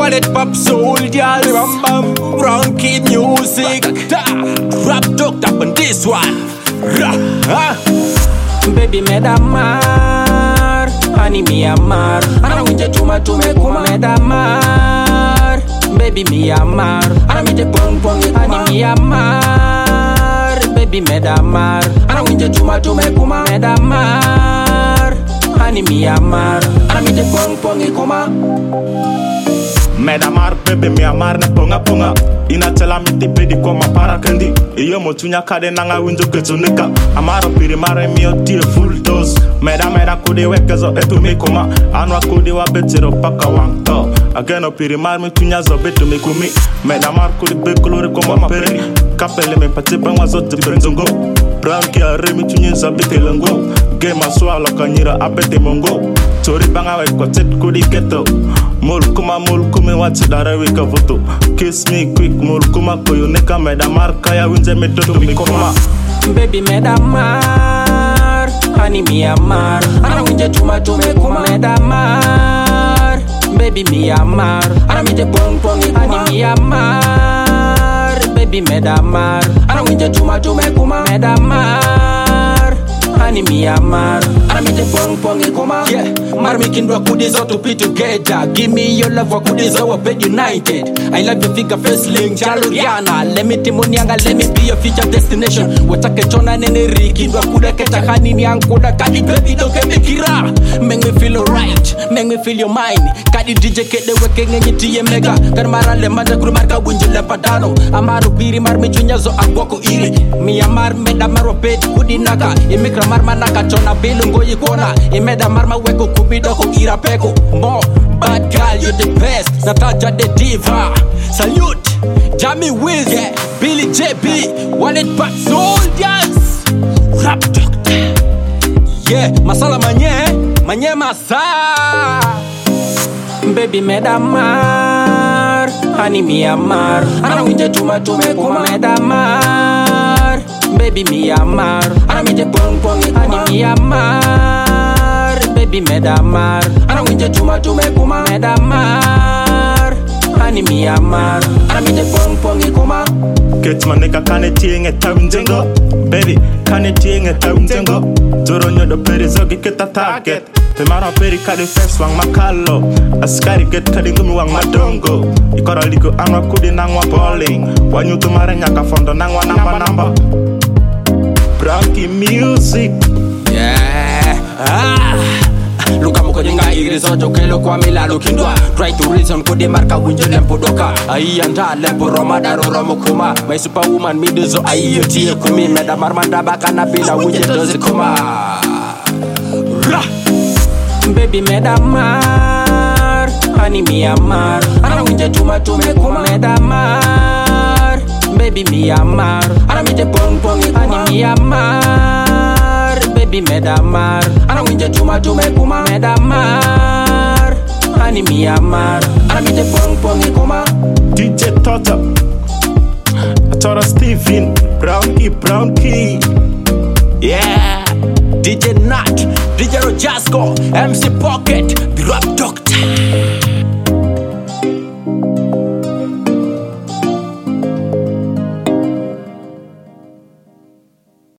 Wallet pop soldiers, bam bam, brown kid music. Rap talk up on this one. Baby medamar, honey mi amar. Ana winje tuma kuma medamar. Baby mi amar, ana winje pong pong honey mi amar. Baby medamar, ana winje tuma kuma medamar. Honey mi amar, ana winje pong pong kuma. Medamar baby mi amar ne ponga ponga. Ina tela miti pedi koma para kendi. Iyo motunya kade nanga winjo ketunika. Amaro piri mare mi otie full dose. Meda kude wekezo etu me koma. Anwa kude wa betiro paka wangto. Ageno piri mar mi tunya zo betu me kumi. Medamar kude be kolore koma peri. Kapele me pati bangwa zo te brenzongo. Brown ki are mi tunya zo bete lengo. Game aswa lokanyira abete mongo. Tori banga we kotet kudi keto. Mulkuma wati dare wika voto. Kiss me quick mulkuma koyo neka medamar kaya winje metodo mikoma. Baby medamar, honey mi amar. Ana winje tuma kuma medamar. Baby mi amar, ana winje pong pong honey mi amar. Baby medamar, ana winje tuma kuma medamar. Honey mi amar, ana winje pong pong kuma. Yeah, mar mi kindwa kudizo to be together. Give me your love for kudizo we bed united. I love your figure face link Jaluriana. Let me timonianga, let me be your future destination. Watake chona nene kindwa kuda keta hani ni ankoda. Kadi baby don't get me kira. Make me feel alright, make me feel your mind. Kadi DJ kede weke ngenye tiye mega. Karmara le manja kuru marka winje le padano. Amaru piri mar mi chunya zo agwako iri. Mi amar meda maro pedi kudi naga. Imikra mar manaka chona bilu ngoyi kona. Imeda mar ma weko kubido ko ira peko. Mo bad girl you the best. Nataja the diva. Salute Jamie Wills, yeah. Billy JB, Wallet Pop Soldiers. Rap Doctor, yeah. Masala manye masa. Baby medamar, honey mi amar. Ana winje tuma kuma medamar. Baby mi amar, ana winje pong pong honey mi amar. Baby medamar, ana winje tuma kuma medamar. Honey mi amar, ana winje pong pong kuma. Get my nigga kane tienge taunjengo. Baby kane tienge taunjengo. Joro nyodo peri zogi kita target. Pemaro peri kadi fes wang makalo. Askari get kadi ngumi wang madongo. Ikora ligo anwa kudi nangwa bowling. Wanyutu mare nyaka fondo nangwa namba. Brownky music. Yeah. Luka muko jenga iri sojo kelo kwa mila lukindwa. Try to reason kode marka winjo lempo doka. Ayi anda lempo roma daro romo kuma. My superwoman miduzo ayi yotie kumi. Meda marmanda baka na pila winjo dozi kuma. Baby medamar, honey mi amar. Ana winje tuma kuma medamar. Baby mi amar, ana winje pong pong honey mi amar. Baby medamar, ana winje tuma kuma medamar. Honey mi amar, ana winje pong pong kuma. DJ Tota, Tora Steven, Brownky, yeah. DJ Nat, DJ Rojasco, MC Pocket, the Rap Doctor.